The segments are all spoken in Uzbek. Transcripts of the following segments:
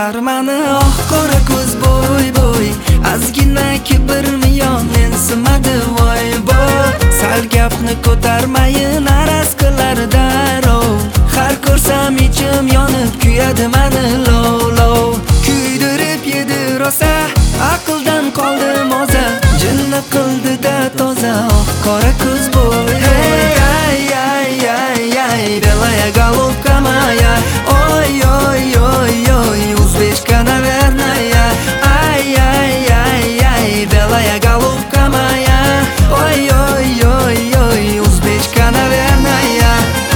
mani qora ko'z bo'y bo'y. Ozgina kibr miyon mensimadi voy voy. Sal gapni ko'tarmayin araz qilar darov. Har ko'rsam ichim yonib kuyadi mani lov lov. Kuydirib yedi rosa aqldan qoldim oza. Jinni qildi-da toza qora ko'z bo'y. Hey ay ay ay ay belaya golubka moya. Oy oy oy oy uzbechka наверное. Ay ay ay ay belaya golubka moya. Oy oy oy oy uzbechka наверное.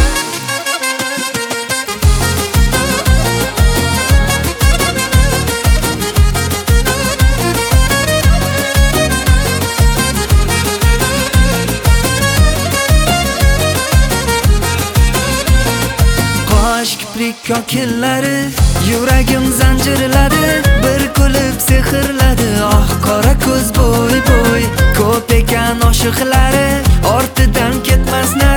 Qosh kiprik kokillari yuragim zanjirladi. Bir kulib sehrladi qora ko'z bo'y bo'y. Ko'p ekan oshiqlari ortidan ketmas